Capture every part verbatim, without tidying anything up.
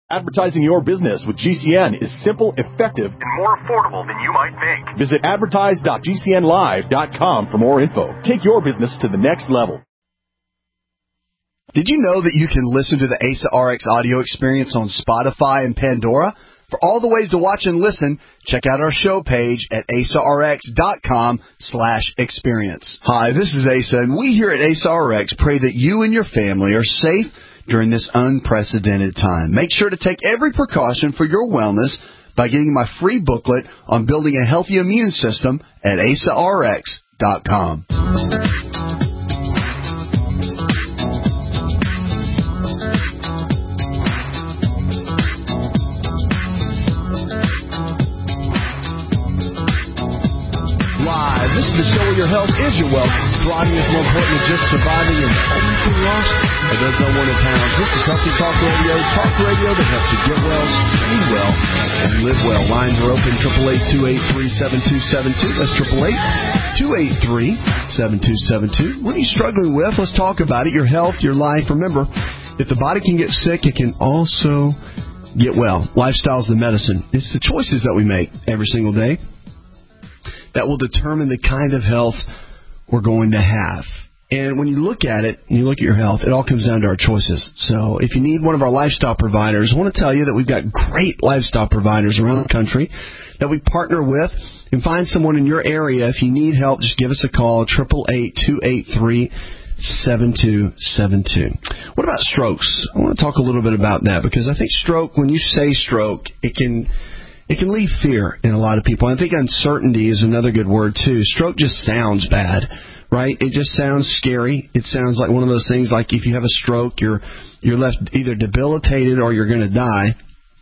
Advertising your business with G C N is simple, effective, and more affordable than you might think. Visit advertise dot g c n live dot com for more info. Take your business to the next level. Did you know that you can listen to the A S A R X audio experience on Spotify and Pandora? For all the ways to watch and listen, check out our show page at asarx.com slash experience. Hi, this is Asa, and we here at A S A R X pray that you and your family are safe during this unprecedented time. Make sure to take every precaution for your wellness by getting my free booklet on building a healthy immune system at A S A R X dot com. Live, this is the show where your health is your wealth. Thriving is more important than just surviving, and only thing lost are those no one in pounds. This is Healthy Talk Radio, talk radio that helps you get well, stay well, and live well. Lines are open, eight eight eight, two eight three, seven two seven two. That's eight eight eight, two eight three, seven two seven two. What are you struggling with? Let's talk about it. Your health, your life. Remember, if the body can get sick, it can also get well. Lifestyle is the medicine. It's the choices that we make every single day that will determine the kind of health we're going to have. And when you look at it, and you look at your health, it all comes down to our choices. So if you need one of our lifestyle providers, I want to tell you that we've got great lifestyle providers around the country that we partner with. And find someone in your area. If you need help, just give us a call, eight eight eight, two eight three, seven two seven two. What about strokes? I want to talk a little bit about that, because I think stroke, when you say stroke, it can... It can leave fear in a lot of people. I think uncertainty is another good word, too. Stroke just sounds bad, right? It just sounds scary. It sounds like one of those things like if you have a stroke, you're you're left either debilitated or you're going to die.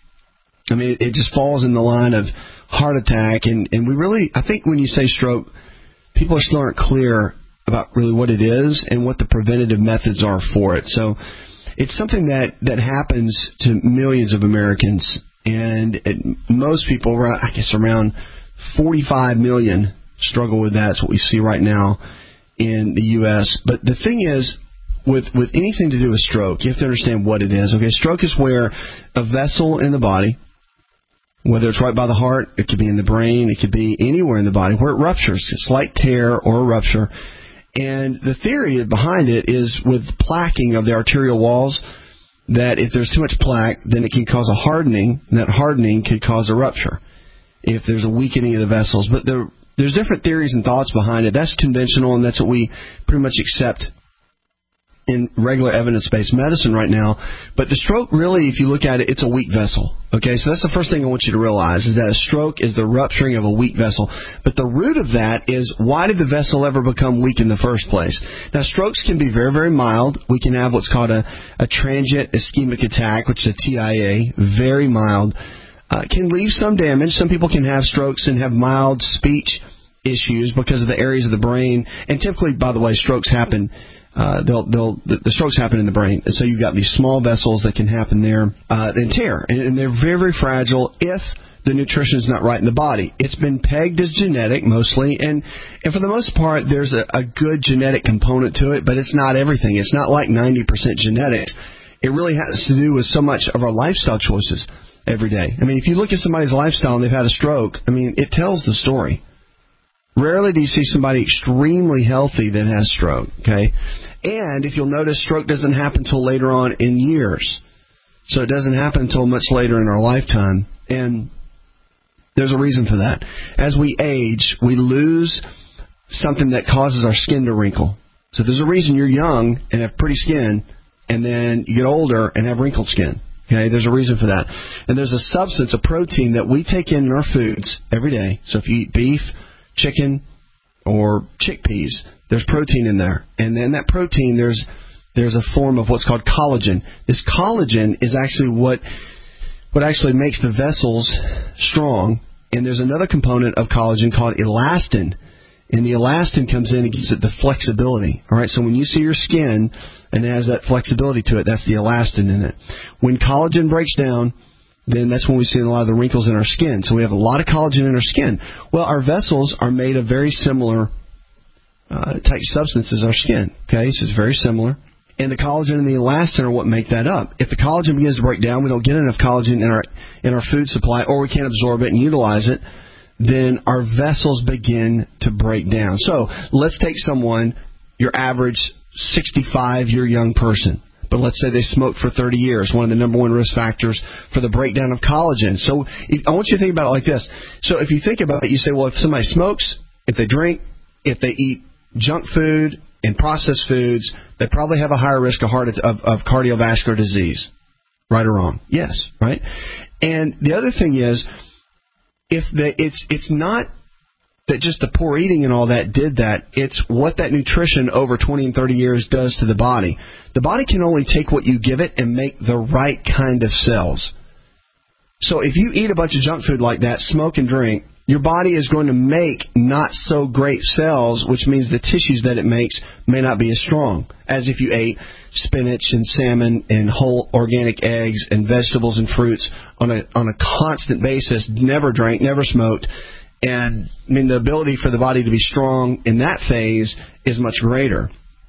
I mean, it, it just falls in the line of heart attack. And, and we really, I think when you say stroke, people still aren't clear about really what it is and what the preventative methods are for it. So it's something that, that happens to millions of Americans. And it, most people, I guess around forty-five million, struggle with that. That's what we see right now in the U S But the thing is, with with anything to do with stroke, you have to understand what it is. Okay, stroke is where a vessel in the body, whether it's right by the heart, it could be in the brain, it could be anywhere in the body, where it ruptures, a slight tear or a rupture. And the theory behind it is with plaquing of the arterial walls, that if there's too much plaque, then it can cause a hardening, and that hardening could cause a rupture if there's a weakening of the vessels. But there, there's different theories and thoughts behind it. That's conventional, and that's what we pretty much accept in regular evidence-based medicine right now. But the stroke, really, if you look at it, it's a weak vessel. Okay, so that's the first thing I want you to realize, is that a stroke is the rupturing of a weak vessel. But the root of that is, why did the vessel ever become weak in the first place? Now, strokes can be very, very mild. We can have what's called a, a transient ischemic attack, which is a T I A, very mild. Uh, can leave some damage. Some people can have strokes and have mild speech issues because of the areas of the brain. And typically, by the way, strokes happen Uh, they'll, they'll, the, the strokes happen in the brain. And so you've got these small vessels that can happen there uh, and tear. And, and they're very, very fragile if the nutrition is not right in the body. It's been pegged as genetic mostly. And, and for the most part, there's a, a good genetic component to it, but it's not everything. It's not like ninety percent genetics. It really has to do with so much of our lifestyle choices every day. I mean, if you look at somebody's lifestyle and they've had a stroke, I mean, it tells the story. Rarely do you see somebody extremely healthy that has stroke, okay? And if you'll notice, stroke doesn't happen until later on in years. So it doesn't happen until much later in our lifetime. And there's a reason for that. As we age, we lose something that causes our skin to wrinkle. So there's a reason you're young and have pretty skin, and then you get older and have wrinkled skin. Okay, there's a reason for that. And there's a substance, a protein that we take in our foods every day. So if you eat beef, chicken, or chickpeas, there's protein in there. And then that protein, there's there's a form of what's called collagen. This collagen is actually what what actually makes the vessels strong. And there's another component of collagen called elastin. And the elastin comes in and gives it the flexibility. All right, so when you see your skin and it has that flexibility to it, that's the elastin in it. When collagen breaks down, then that's when we see a lot of the wrinkles in our skin. So we have a lot of collagen in our skin. Well, our vessels are made of very similar uh, type substances as our skin. Okay, so it's very similar. And the collagen and the elastin are what make that up. If the collagen begins to break down, we don't get enough collagen in our in our food supply, or we can't absorb it and utilize it, then our vessels begin to break down. So let's take someone, your average sixty-five-year young person, but let's say they smoked for thirty years, one of the number one risk factors for the breakdown of collagen. So if, I want you to think about it like this. So if you think about it, you say, well, if somebody smokes, if they drink, if they eat junk food and processed foods, they probably have a higher risk of heart of, of cardiovascular disease. Right or wrong? Yes, right? And the other thing is, if the, it's it's not that just the poor eating and all that did that, it's what that nutrition over twenty and thirty years does to the body. The body can only take what you give it and make the right kind of cells. So if you eat a bunch of junk food like that, smoke and drink, your body is going to make not so great cells, which means the tissues that it makes may not be as strong as if you ate spinach and salmon and whole organic eggs and vegetables and fruits on a on a constant basis, never drank, never smoked. And I mean, the ability for the body to be strong in that phase is much greater.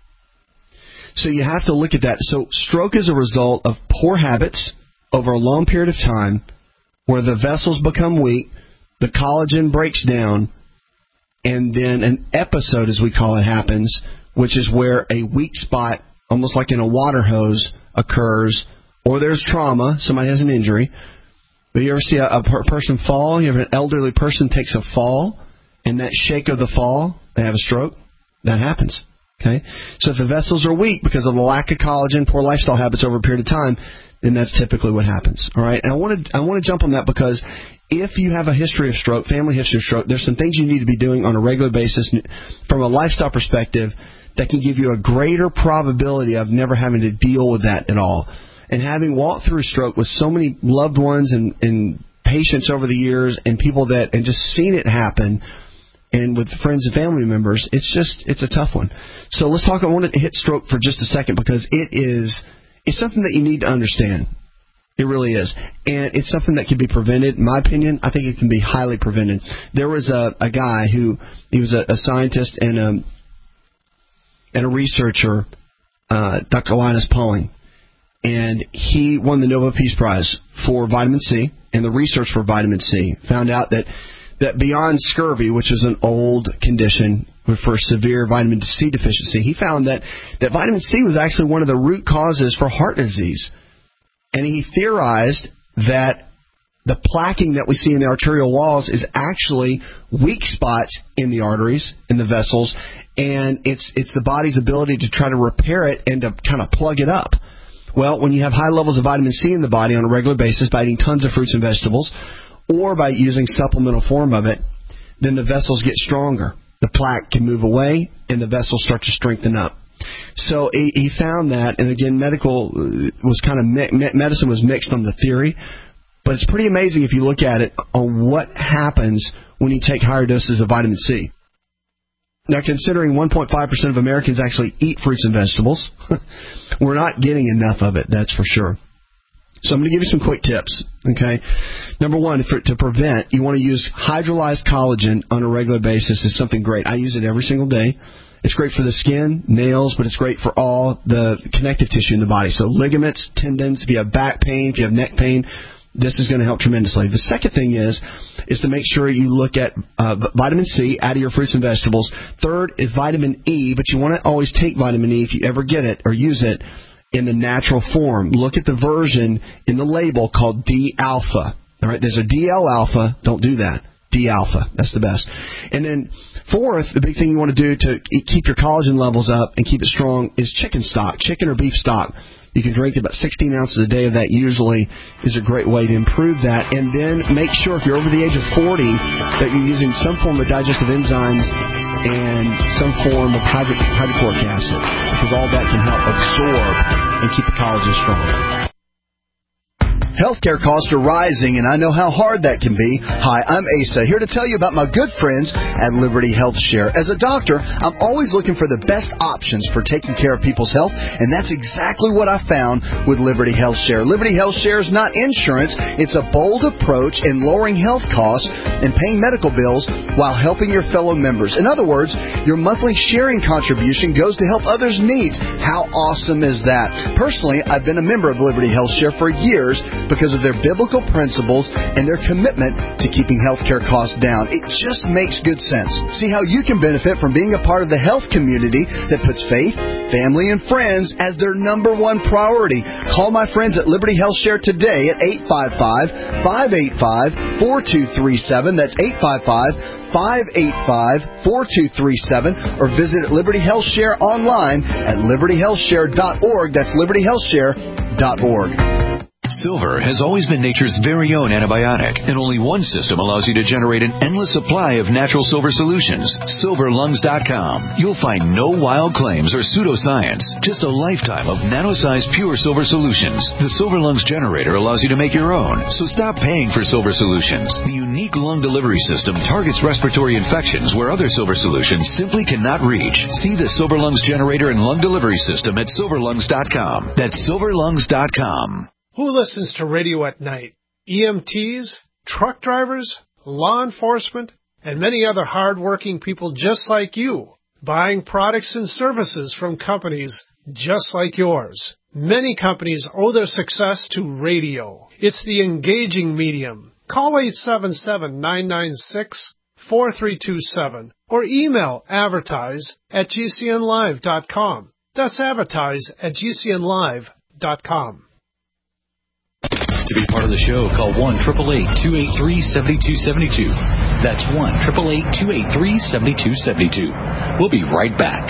So you have to look at that. So stroke is a result of poor habits over a long period of time where the vessels become weak, the collagen breaks down, and then an episode, as we call it, happens, which is where a weak spot, almost like in a water hose, occurs, or there's trauma, somebody has an injury. But you ever see a, a per- person fall? You have an elderly person takes a fall, and that shake of the fall, they have a stroke? That happens. Okay? So if the vessels are weak because of the lack of collagen, poor lifestyle habits over a period of time, then that's typically what happens. All right? And I want to I want to jump on that because if you have a history of stroke, family history of stroke, there's some things you need to be doing on a regular basis from a lifestyle perspective that can give you a greater probability of never having to deal with that at all. And having walked through stroke with so many loved ones and, and patients over the years and people that, and just seen it happen, and with friends and family members, it's just, it's a tough one. So let's talk, I want to hit stroke for just a second because it is, it's something that you need to understand. It really is. And it's something that can be prevented. In my opinion, I think it can be highly prevented. There was a, a guy who, he was a, a scientist and a, and a researcher, uh, Doctor Linus Pauling. And he won the Nobel Peace Prize for vitamin C and the research for vitamin C. Found out that, that beyond scurvy, which is an old condition for severe vitamin C deficiency, he found that, that vitamin C was actually one of the root causes for heart disease. And he theorized that the plaquing that we see in the arterial walls is actually weak spots in the arteries, in the vessels, and it's it's the body's ability to try to repair it and to kind of plug it up. Well, when you have high levels of vitamin C in the body on a regular basis by eating tons of fruits and vegetables or by using supplemental form of it, then the vessels get stronger. The plaque can move away and the vessels start to strengthen up. So he, he found that, and again, medical was kind of mi- medicine was mixed on the theory, but it's pretty amazing if you look at it on what happens when you take higher doses of vitamin C. Now, considering one point five percent of Americans actually eat fruits and vegetables, we're not getting enough of it, that's for sure. So I'm going to give you some quick tips, okay? Number one, for, to prevent, you want to use hydrolyzed collagen on a regular basis is something great. I use it every single day. It's great for the skin, nails, but it's great for all the connective tissue in the body. So ligaments, tendons, if you have back pain, if you have neck pain, this is going to help tremendously. The second thing is is to make sure you look at uh, vitamin C out of your fruits and vegetables. Third is vitamin E, but you want to always take vitamin E if you ever get it or use it in the natural form. Look at the version in the label called D-alpha. All right, there's a D L-alpha. Don't do that. D-alpha. That's the best. And then fourth, the big thing you want to do to keep your collagen levels up and keep it strong is chicken stock, chicken or beef stock. You can drink about sixteen ounces a day of that usually is a great way to improve that. And then make sure if you're over the age of forty that you're using some form of digestive enzymes and some form of hydro- hydrochloric acid because all that can help absorb and keep the collagen strong. Healthcare costs are rising, and I know how hard that can be. Hi, I'm Asa, here to tell you about my good friends at Liberty Health Share. As a doctor, I'm always looking for the best options for taking care of people's health, and that's exactly what I found with Liberty Health Share. Liberty Health Share is not insurance. It's a bold approach in lowering health costs and paying medical bills while helping your fellow members. In other words, your monthly sharing contribution goes to help others' needs. How awesome is that? Personally, I've been a member of Liberty Health Share for years because of their biblical principles and their commitment to keeping healthcare costs down. It just makes good sense. See how you can benefit from being a part of the health community that puts faith, family, and friends as their number one priority. Call my friends at Liberty Health Share today at eight five five, five eight five, four two three seven. That's eight five five, five eight five, four two three seven, or visit Liberty Health Share online at liberty health share dot org. That's liberty health share dot org. Silver has always been nature's very own antibiotic, and only one system allows you to generate an endless supply of natural silver solutions. silver lungs dot com. You'll find no wild claims or pseudoscience, just a lifetime of nano-sized pure silver solutions. The Silver Lungs generator allows you to make your own, so stop paying for silver solutions. The unique lung delivery system targets respiratory infections where other silver solutions simply cannot reach. See the Silver Lungs generator and lung delivery system at silver lungs dot com. That's silver lungs dot com. Who listens to radio at night? E M Ts, truck drivers, law enforcement, and many other hard-working people just like you, buying products and services from companies just like yours. Many companies owe their success to radio. It's the engaging medium. Call eight seven seven, nine nine six, four three two seven or email advertise at g c n live dot com. That's advertise at g c n live dot com. To be part of the show, call one eight eight eight, two eight three, seven two seven two. That's one eight eight eight, two eight three, seven two seven two. We'll be right back.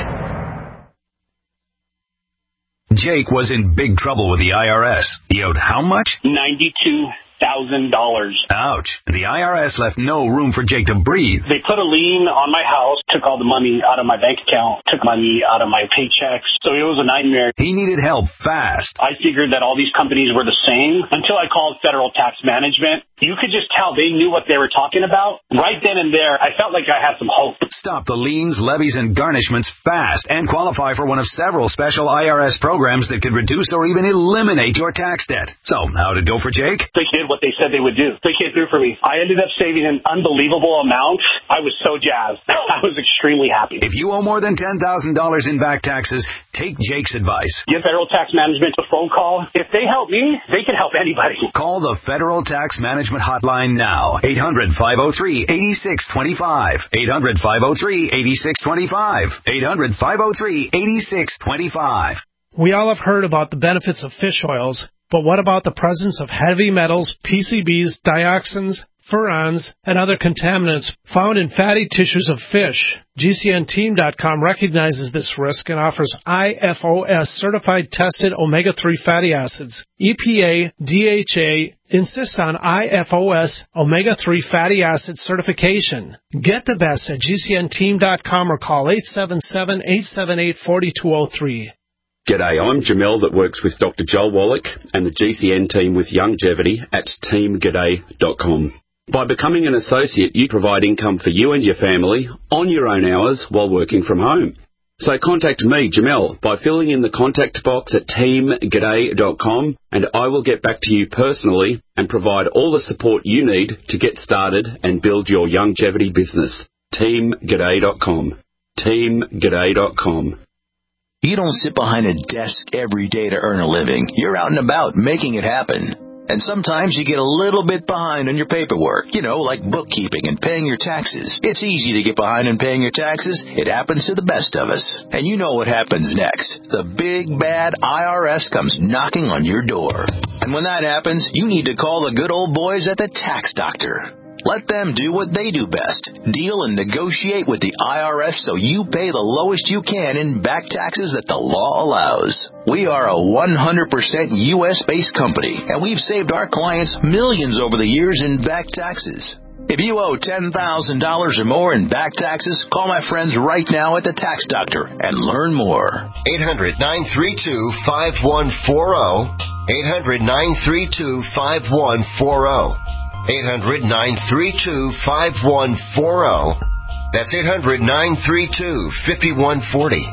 Jake was in big trouble with the I R S. He owed how much? ninety-two thousand dollars. Ouch. The I R S left no room for Jake to breathe. They put a lien on my house, took all the money out of my bank account, took money out of my paychecks. So it was a nightmare. He needed help fast. I figured that all these companies were the same until I called Federal Tax Management. You could just tell they knew what they were talking about. Right then and there, I felt like I had some hope. Stop the liens, levies, and garnishments fast and qualify for one of several special I R S programs that could reduce or even eliminate your tax debt. So, how'd it go for Jake? They did what they said they would do. They came through for me. I ended up saving an unbelievable amount. I was so jazzed. I was extremely happy. If you owe more than ten thousand dollars in back taxes, take Jake's advice. Give Federal Tax Management a phone call. If they help me, they can help anybody. Call the Federal Tax Management Hotline now. eight hundred, five oh three, eight six two five. eight hundred, five oh three, eight six two five. eight hundred, five oh three, eight six two five. We all have heard about the benefits of fish oils, but what about the presence of heavy metals, P C Bs, dioxins, furans, and other contaminants found in fatty tissues of fish? G C N team dot com recognizes this risk and offers I F O S certified tested omega three fatty acids. E P A, D H A insist on I F O S omega three fatty acid certification. Get the best at G C N team dot com or call eight seven seven, eight seven eight, four two zero three. G'day, I'm Jamel that works with Doctor Joel Wallach and the G C N team with Longevity at team g'day dot com. By becoming an associate, you provide income for you and your family on your own hours while working from home. So contact me, Jamel, by filling in the contact box at team g'day dot com, and I will get back to you personally and provide all the support you need to get started and build your longevity business. team g'day dot com. team g'day dot com. You don't sit behind a desk every day to earn a living. You're out and about making it happen. And sometimes you get a little bit behind on your paperwork, you know, like bookkeeping and paying your taxes. It's easy to get behind on paying your taxes. It happens to the best of us. And you know what happens next. The big, bad I R S comes knocking on your door. And when that happens, you need to call the good old boys at the Tax Doctor. Let them do what they do best. Deal and negotiate with the I R S so you pay the lowest you can in back taxes that the law allows. We are a one hundred percent U S-based company, and we've saved our clients millions over the years in back taxes. If you owe ten thousand dollars or more in back taxes, call my friends right now at the Tax Doctor and learn more. eight hundred, nine three two, five one four zero. eight hundred, nine three two, five one four zero. eight hundred, nine three two, five one four zero. That's eight hundred, nine three two, five one four zero.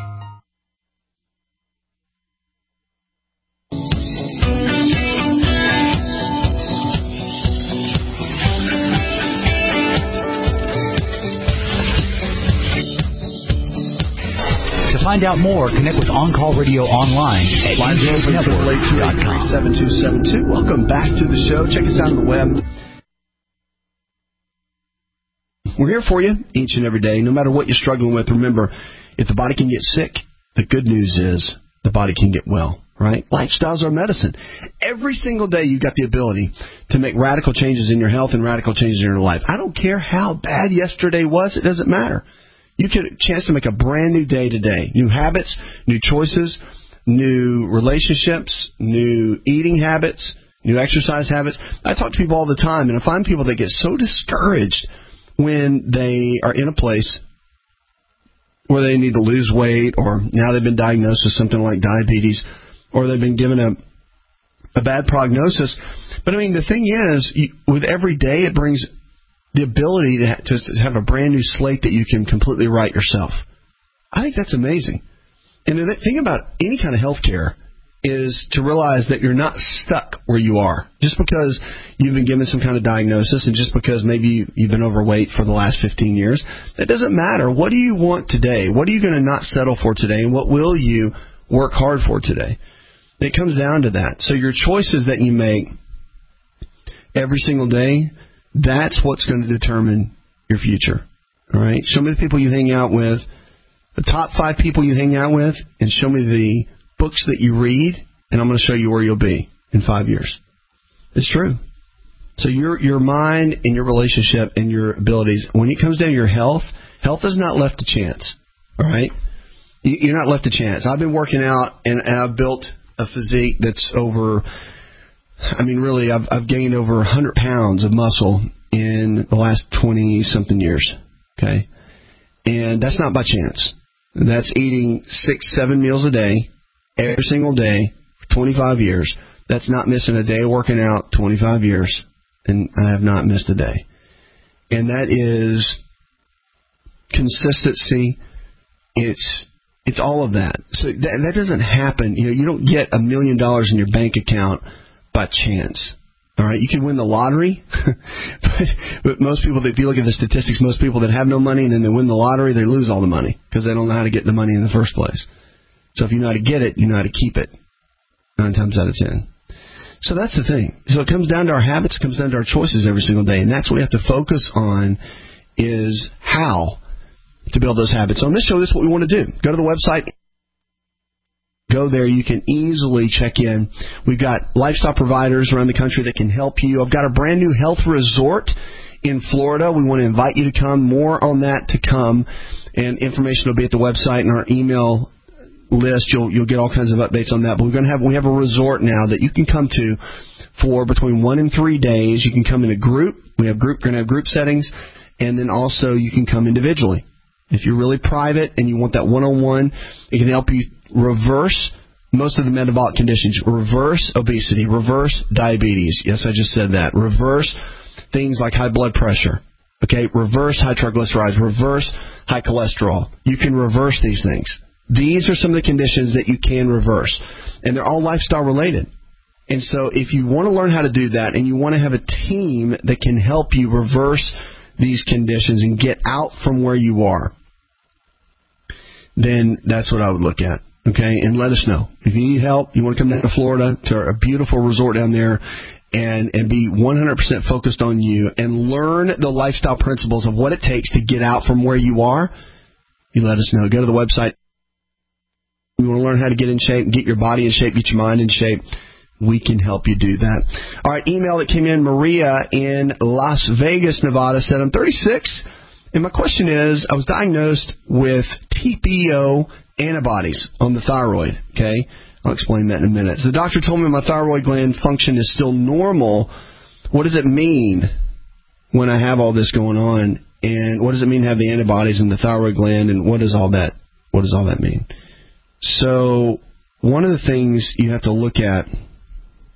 To find out more, connect with On Call Radio online at n j network dot com. seven two seven two. Welcome back to the show. Check us out on the web. We're here for you each and every day, no matter what you're struggling with. Remember, if the body can get sick, the good news is the body can get well, right? Lifestyles are medicine. Every single day you've got the ability to make radical changes in your health and radical changes in your life. I don't care how bad yesterday was. It doesn't matter. You get a chance to make a brand new day today. New habits, new choices, new relationships, new eating habits, new exercise habits. I talk to people all the time, and I find people that get so discouraged when they are in a place where they need to lose weight, or now they've been diagnosed with something like diabetes, or they've been given a, a bad prognosis. But, I mean, the thing is, you, with every day it brings the ability to, to, to have a brand new slate that you can completely write yourself. I think that's amazing. And the thing about any kind of health care is to realize that you're not stuck where you are. Just because you've been given some kind of diagnosis and just because maybe you, you've been overweight for the last fifteen years, that doesn't matter. What do you want today? What are you going to not settle for today? And what will you work hard for today? It comes down to that. So your choices that you make every single day, that's what's going to determine your future. All right? Show me the people you hang out with, the top five people you hang out with, and show me the books that you read, and I'm going to show you where you'll be in five years. It's true. So your your mind and your relationship and your abilities, when it comes down to your health, health is not left to chance. All right? You're not left to chance. I've been working out, and, and I've built a physique that's over, I mean, really, I've, I've gained over one hundred pounds of muscle in the last twenty-something years. Okay? And that's not by chance. That's eating six, seven meals a day, every single day, for twenty-five years. That's not missing a day working out, twenty-five years. And I have not missed a day. And that is consistency. It's it's all of that. So that, that doesn't happen. You know, you don't get a million dollars in your bank account by chance. All right, you can win the lottery, but, but most people, if you look at the statistics, most people that have no money and then they win the lottery, they lose all the money because they don't know how to get the money in the first place. So if you know how to get it, you know how to keep it, nine times out of ten. So that's the thing. So it comes down to our habits, it comes down to our choices every single day, and that's what we have to focus on is how to build those habits. So on this show, this is what we want to do. Go to the website. Go there. You can easily check in. We've got lifestyle providers around the country that can help you. I've got a brand new health resort in Florida. We want to invite you to come. More on that to come. And information will be at the website and our email list. You'll you'll get all kinds of updates on that. But we're going to have we have a resort now that you can come to for between one and three days. You can come in a group. We have group. We're going to have group settings, and then also you can come individually. If you're really private and you want that one-on-one, it can help you reverse most of the metabolic conditions. Reverse obesity. Reverse diabetes. Yes, I just said that. Reverse things like high blood pressure. Okay? Reverse high triglycerides. Reverse high cholesterol. You can reverse these things. These are some of the conditions that you can reverse. And they're all lifestyle related. And so if you want to learn how to do that and you want to have a team that can help you reverse these conditions and get out from where you are, then that's what I would look at. Okay? And let us know. If you need help, you want to come down to Florida to a beautiful resort down there and, and be one hundred percent focused on you and learn the lifestyle principles of what it takes to get out from where you are, you let us know. Go to the website. You want to learn how to get in shape, get your body in shape, get your mind in shape, we can help you do that. All right, email that came in, Maria in Las Vegas, Nevada, said, I'm thirty-six, and my question is, I was diagnosed with T P O antibodies on the thyroid, okay? I'll explain that in a minute. So the doctor told me my thyroid gland function is still normal. What does it mean when I have all this going on? And what does it mean to have the antibodies in the thyroid gland, and what does all that, what does all that mean? So one of the things you have to look at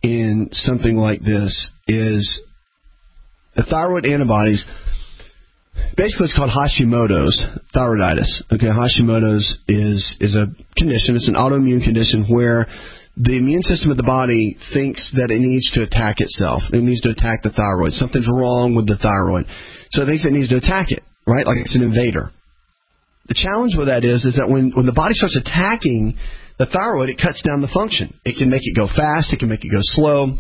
in something like this is the thyroid antibodies. Basically, it's called Hashimoto's thyroiditis. Okay, Hashimoto's is is a condition. It's an autoimmune condition where the immune system of the body thinks that it needs to attack itself. It needs to attack the thyroid. Something's wrong with the thyroid. So it thinks it needs to attack it, right? Like it's an invader. The challenge with that is, is that when, when the body starts attacking the thyroid, it cuts down the function. It can make it go fast. It can make it go slow.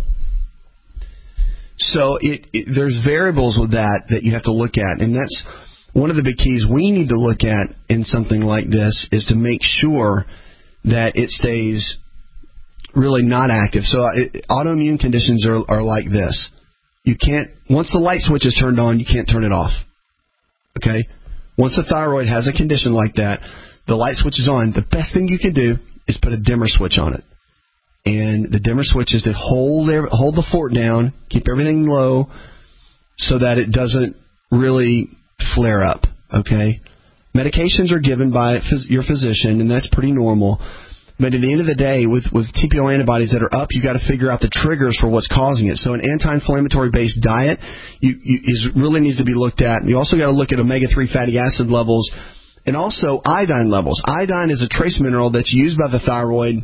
So it, it, there's variables with that that you have to look at. And that's one of the big keys we need to look at in something like this is to make sure that it stays really not active. So it, autoimmune conditions are, are like this. You can't, once the light switch is turned on, you can't turn it off. Okay? Once the thyroid has a condition like that, the light switch is on. The best thing you can do is put a dimmer switch on it. And the dimmer switch is to hold hold the fort down, keep everything low so that it doesn't really flare up. Okay? Medications are given by phys- your physician, and that's pretty normal. But at the end of the day, with, with T P O antibodies that are up, you got to figure out the triggers for what's causing it. So an anti-inflammatory based diet you, you, is really needs to be looked at. You also got to look at omega three fatty acid levels and also iodine levels. Iodine is a trace mineral that's used by the thyroid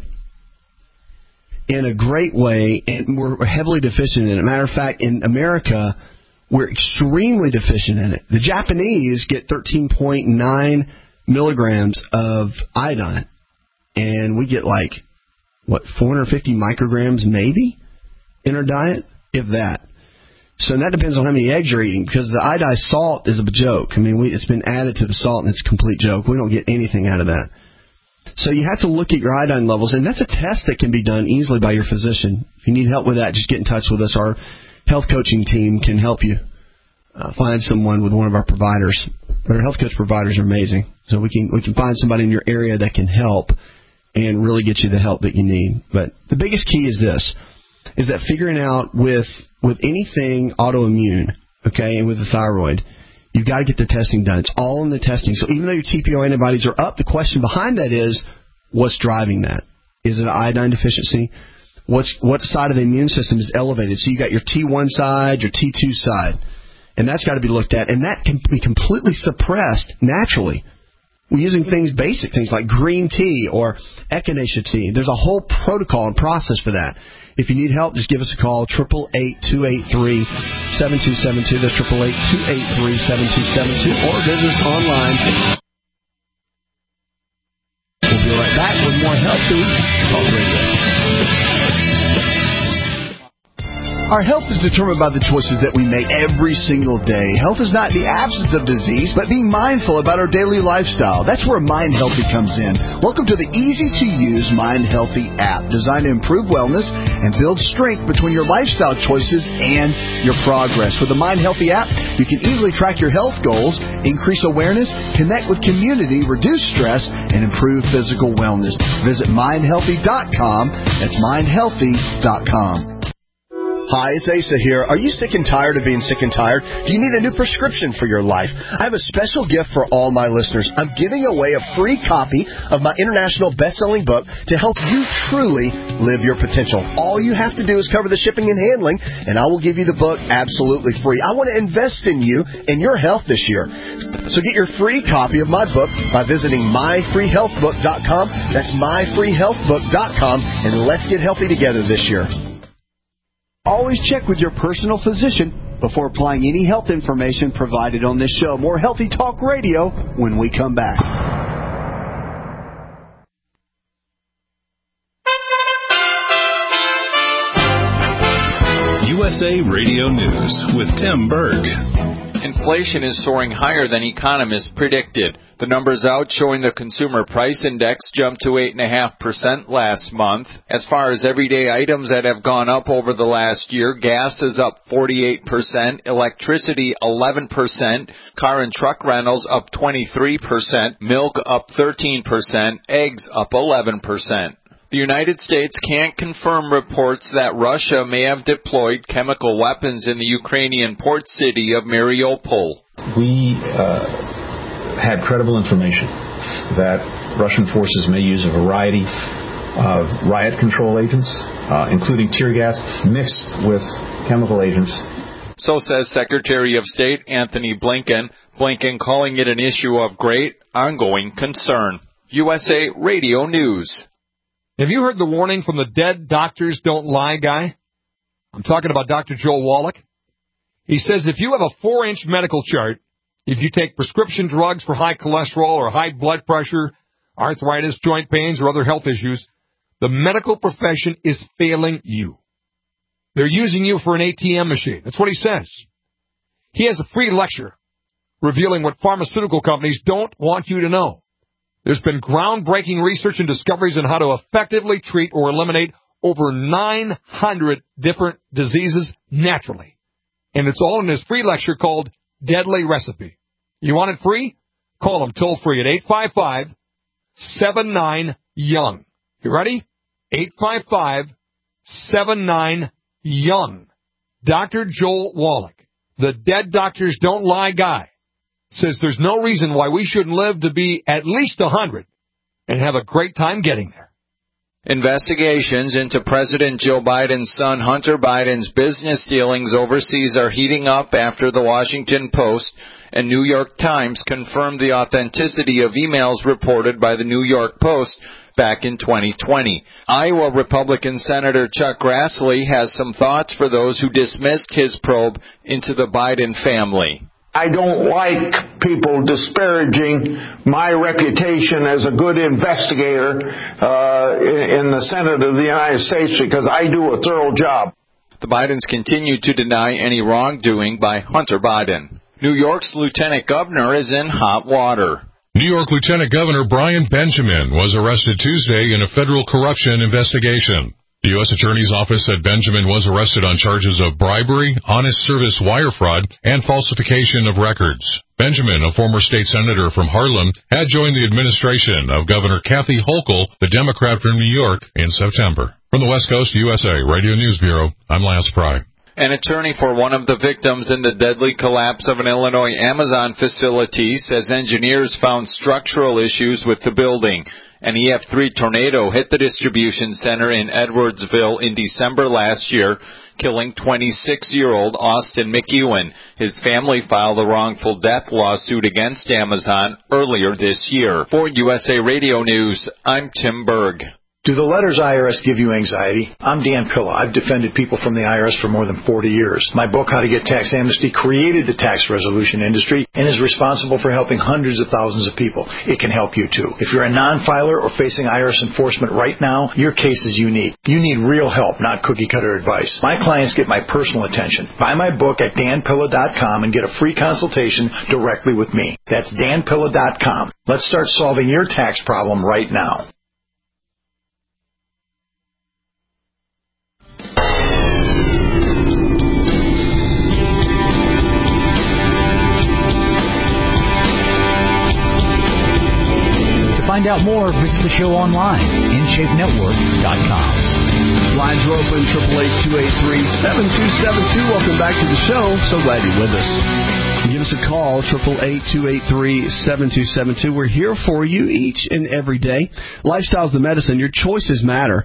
in a great way, and we're heavily deficient in it. Matter of fact, in America, we're extremely deficient in it. The Japanese get thirteen point nine milligrams of iodine. And we get like, what, four hundred fifty micrograms maybe in our diet, if that. So that depends on how many eggs you're eating, because the iodized salt is a joke. I mean, we, it's been added to the salt, and it's a complete joke. We don't get anything out of that. So you have to look at your iodine levels, and that's a test that can be done easily by your physician. If you need help with that, just get in touch with us. Our health coaching team can help you uh, find someone with one of our providers. But our health coach providers are amazing, so we can we can find somebody in your area that can help and really get you the help that you need. But the biggest key is this, is that figuring out with with anything autoimmune, okay, and with the thyroid, you've got to get the testing done. It's all in the testing. So even though your T P O antibodies are up, the question behind that is, what's driving that? Is it an iodine deficiency? What's what side of the immune system is elevated? So you got your T one side, your T two side, and that's got to be looked at, and that can be completely suppressed naturally. We're using things, basic things like green tea or echinacea tea. There's a whole protocol and process for that. If you need help, just give us a call, eight eight eight, two eight three, seven two seven two. That's eight eight eight, two eight three, seven two seven two. Or visit us online. We'll be right back with more Healthy Talk Radio. Our health is determined by the choices that we make every single day. Health is not the absence of disease, but being mindful about our daily lifestyle. That's where Mind Healthy comes in. Welcome to the easy-to-use Mind Healthy app, designed to improve wellness and build strength between your lifestyle choices and your progress. With the Mind Healthy app, you can easily track your health goals, increase awareness, connect with community, reduce stress, and improve physical wellness. Visit mind healthy dot com. That's mind healthy dot com. Hi, it's Asa here. Are you sick and tired of being sick and tired? Do you need a new prescription for your life? I have a special gift for all my listeners. I'm giving away a free copy of my international best-selling book to help you truly live your potential. All you have to do is cover the shipping and handling, and I will give you the book absolutely free. I want to invest in you and your health this year. So get your free copy of my book by visiting my free health book dot com. That's my free health book dot com, and let's get healthy together this year. Always check with your personal physician before applying any health information provided on this show. More Healthy Talk Radio when we come back. U S A Radio News with Tim Berg. Inflation is soaring higher than economists predicted. The numbers out showing the Consumer Price Index jumped to eight point five percent last month. As far as everyday items that have gone up over the last year, gas is up forty-eight percent, electricity eleven percent, car and truck rentals up twenty-three percent, milk up thirteen percent, eggs up eleven percent. The United States can't confirm reports that Russia may have deployed chemical weapons in the Ukrainian port city of Mariupol. We uh, had credible information that Russian forces may use a variety uh, riot control agents, uh, including tear gas mixed with chemical agents. So says Secretary of State Anthony Blinken. Blinken calling it an issue of great ongoing concern. U S A Radio News. Have you heard the warning from the dead doctors don't lie guy? I'm talking about Doctor Joel Wallach. He says if you have a four-inch medical chart, if you take prescription drugs for high cholesterol or high blood pressure, arthritis, joint pains, or other health issues, the medical profession is failing you. They're using you for an A T M machine. That's what he says. He has a free lecture revealing what pharmaceutical companies don't want you to know. There's been groundbreaking research and discoveries on how to effectively treat or eliminate over nine hundred different diseases naturally. And it's all in his free lecture called Deadly Recipe. You want it free? Call him toll free at eight five five, seven nine, young. You ready? eight five five, seven nine, young. Doctor Joel Wallach, the dead doctors don't lie guy, says there's no reason why we shouldn't live to be at least one hundred and have a great time getting there. Investigations into President Joe Biden's son Hunter Biden's business dealings overseas are heating up after the Washington Post and New York Times confirmed the authenticity of emails reported by the New York Post back in twenty twenty. Iowa Republican Senator Chuck Grassley has some thoughts for those who dismissed his probe into the Biden family. I don't like people disparaging my reputation as a good investigator uh, in the Senate of the United States because I do a thorough job. The Bidens continue to deny any wrongdoing by Hunter Biden. New York's lieutenant governor is in hot water. New York Lieutenant Governor Brian Benjamin was arrested Tuesday in a federal corruption investigation. The U S Attorney's Office said Benjamin was arrested on charges of bribery, honest service wire fraud, and falsification of records. Benjamin, a former state senator from Harlem, had joined the administration of Governor Kathy Hochul, the Democrat from New York, in September. From the West Coast U S A Radio News Bureau, I'm Lance Pry. An attorney for one of the victims in the deadly collapse of an Illinois Amazon facility says engineers found structural issues with the building. An E F three tornado hit the distribution center in Edwardsville in December last year, killing twenty-six-year-old Austin McEwen. His family filed a wrongful death lawsuit against Amazon earlier this year. For U S A Radio News, I'm Tim Berg. Do the letters I R S give you anxiety? I'm Dan Pilla. I've defended people from the I R S for more than forty years. My book, How to Get Tax Amnesty, created the tax resolution industry and is responsible for helping hundreds of thousands of people. It can help you, too. If you're a non-filer or facing I R S enforcement right now, your case is unique. You need real help, not cookie-cutter advice. My clients get my personal attention. Buy my book at dan pilla dot com and get a free consultation directly with me. That's dan pilla dot com. Let's start solving your tax problem right now. Find out more, visit the show online, in shape network dot com. Lines are open, eight eight eight, two eight three, seven two seven two. Welcome back to the show. So glad you're with us. Give us a call, eight eight eight, two eight three, seven two seven two. We're here for you each and every day. Lifestyle's the medicine. Your choices matter.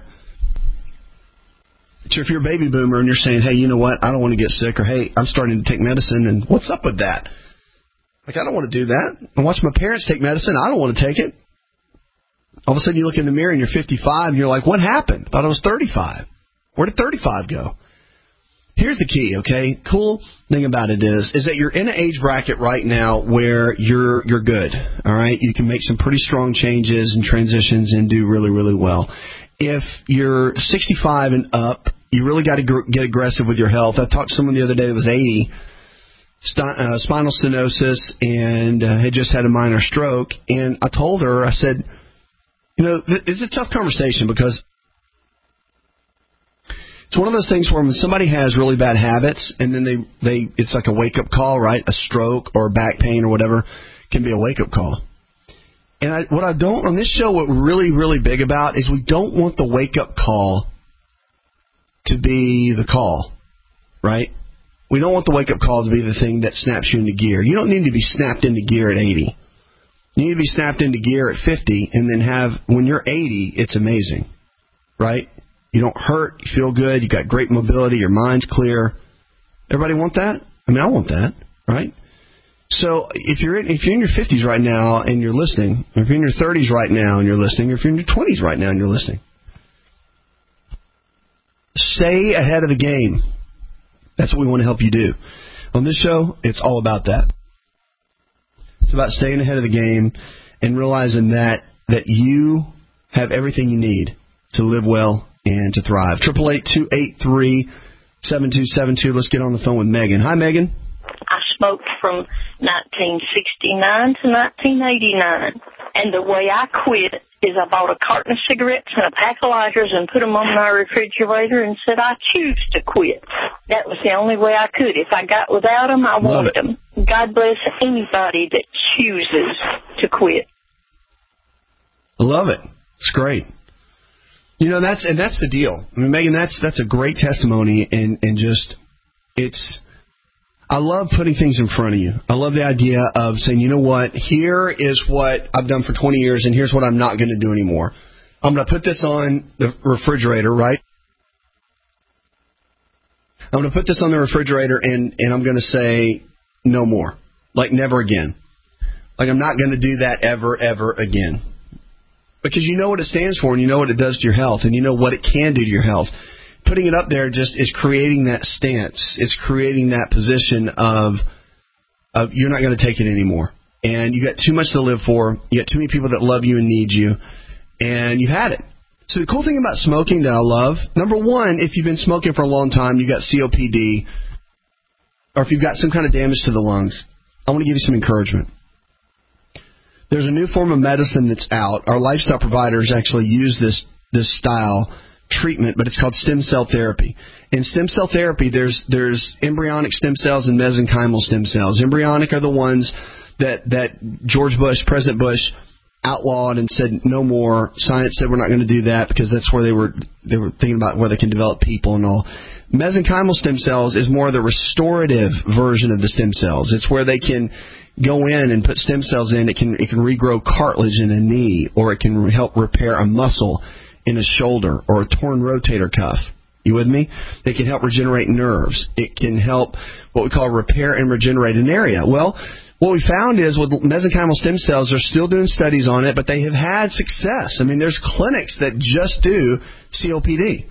So if you're a baby boomer and you're saying, hey, you know what, I don't want to get sick, or hey, I'm starting to take medicine, and what's up with that? Like, I don't want to do that. I watch my parents take medicine. I don't want to take it. All of a sudden you look in the mirror and you're fifty-five and you're like, what happened? Thought I was thirty-five. Where did thirty-five go? Here's the key, okay? Cool thing about it is, is that you're in an age bracket right now where you're you're good, all right? You can make some pretty strong changes and transitions and do really, really well. If you're sixty-five and up, you really got to gr- get aggressive with your health. I talked to someone the other day that was eighty, st- uh, spinal stenosis, and uh, had just had a minor stroke. And I told her, I said, you know, it's a tough conversation because it's one of those things where when somebody has really bad habits and then they, they it's like a wake-up call, right? A stroke or back pain or whatever can be a wake-up call. And I, what I don't, on this show, what we're really, really big about is we don't want the wake-up call to be the call, right? We don't want the wake-up call to be the thing that snaps you into gear. You don't need to be snapped into gear at eighty. You need to be snapped into gear at fifty, and then have, when you're eighty, it's amazing. right? You don't hurt, you feel good, you got great mobility, your mind's clear. Everybody want that? I mean, I want that, right? So if you're in, if you're in your fifties right now and you're listening, or if you're in your thirties right now and you're listening, or if you're in your twenties right now and you're listening, stay ahead of the game. That's what we want to help you do. On this show, it's all about that. It's about staying ahead of the game and realizing that that you have everything you need to live well and to thrive. eight eight eight, two eight three, seven two seven two. Let's get on the phone with Megan. Hi, Megan. I smoked from nineteen sixty-nine to nineteen eighty-nine, and the way I quit is I bought a carton of cigarettes and a pack of lighters and put them on my refrigerator and said I choose to quit. That was the only way I could. If I got without them, I wanted them. God bless anybody that chooses to quit. I love it. It's great. You know, that's and that's the deal. I mean, Megan, that's that's a great testimony, and, and just it's. I love putting things in front of you. I love the idea of saying, you know what, here is what I've done for twenty years, and here's what I'm not going to do anymore. I'm going to put this on the refrigerator, right? I'm going to put this on the refrigerator, and, and I'm going to say no more. Like never again. Like I'm not going to do that ever, ever again. Because you know what it stands for, and you know what it does to your health, and you know what it can do to your health. Putting it up there just is creating that stance. It's creating that position of, of you're not going to take it anymore. And you got too much to live for. You got too many people that love you and need you. And you've had it. So the cool thing about smoking that I love, number one, if you've been smoking for a long time, you got C O P D, or if you've got some kind of damage to the lungs, I want to give you some encouragement. There's a new form of medicine that's out. Our lifestyle providers actually use this this style treatment, but it's called stem cell therapy. In stem cell therapy, there's there's embryonic stem cells and mesenchymal stem cells. Embryonic are the ones that, that George Bush, President Bush, outlawed and said no more. Science said we're not going to do that because that's where they were they were thinking about where they can develop people and all. Mesenchymal stem cells is more the restorative version of the stem cells. It's where they can go in and put stem cells in. It can it can regrow cartilage in a knee, or it can help repair a muscle in a shoulder or a torn rotator cuff. You with me? It can help regenerate nerves. It can help what we call repair and regenerate an area. Well, what we found is with mesenchymal stem cells, they're still doing studies on it, but they have had success. I mean, there's clinics that just do C O P D.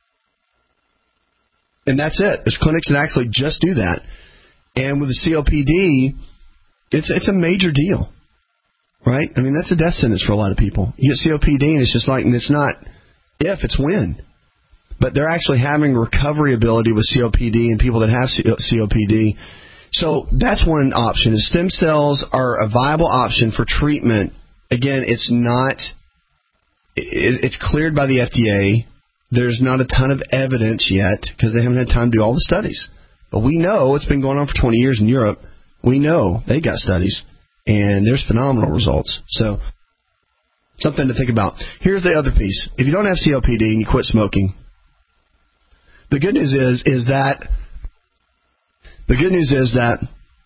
And that's it. There's clinics that actually just do that. And with the C O P D, it's it's a major deal. Right? I mean, that's a death sentence for a lot of people. You get C O P D, and it's just like, and it's not if, it's when. But they're actually having recovery ability with C O P D and people that have C O P D. So that's one option. Is stem cells are a viable option for treatment. Again, it's not, it's cleared by the F D A. There's not a ton of evidence yet because they haven't had time to do all the studies. But we know it's been going on for twenty years in Europe. We know they got studies. And there's phenomenal results. So, something to think about. Here's the other piece. If you don't have C O P D and you quit smoking, the good news is is that the good news is that